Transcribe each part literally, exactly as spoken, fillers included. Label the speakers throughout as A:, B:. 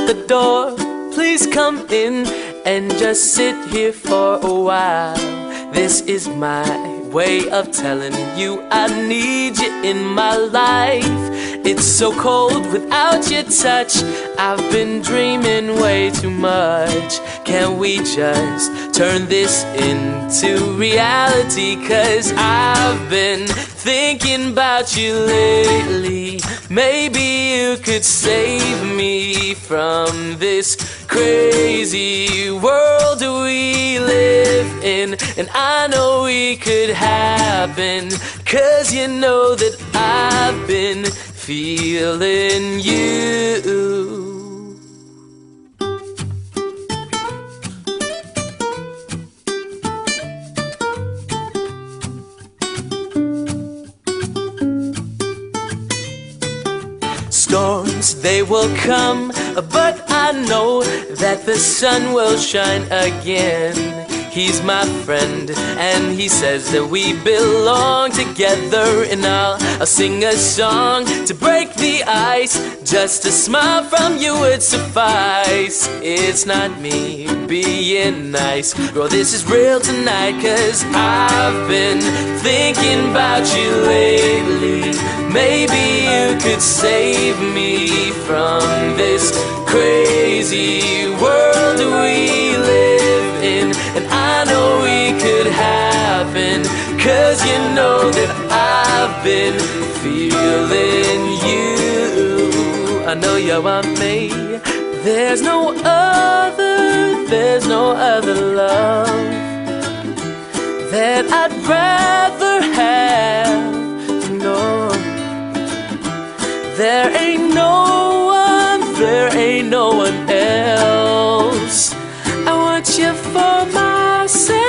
A: the door, please come in and just sit here for a while. This is my way of telling you I need you in my life. It's so cold without your touch. I've been dreaming way too much. Can we just turn this into reality? 'Cause I've been thinking about you lately. Maybe you could save me from this crazy world we live in. And I know we could happen, 'cause you know that I've been feeling you. Storms, they will come, but I know that the sun will shine again. He's my friend, and he says that we belong together. And I'll, I'll sing a song to break the ice. Just a smile from you would suffice. It's not me being nice, girl, this is real tonight. 'Cause I've been thinking about you lately. Maybe you could save me from this crazy world we live in. And I know we could happen, 'cause you know that I've been feeling you. I know you want me. There's no other, there's no other love that I'd rather have. No, there ain't no one, there ain't no one else. I want you for myself.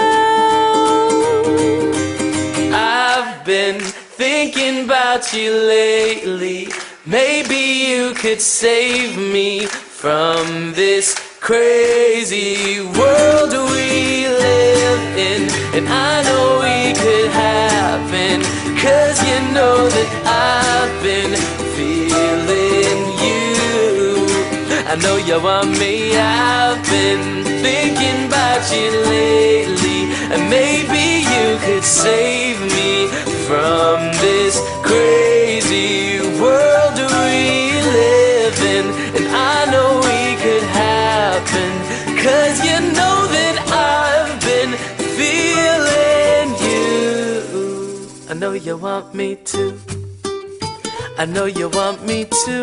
A: I've been thinking about you lately. Maybe you could save me from this crazy world we live in. And I know we could happen, 'cause you know that I've been feeling you. I know you want me. I've been thinking about you lately. And maybe you could save me from this crazy world we live in. And I know we could happen, 'cause you know that I've been feeling you. I know you want me to. I know you want me to.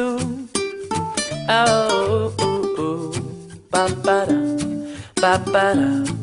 A: Oh, oh, oh. Ba ba da, ba ba da.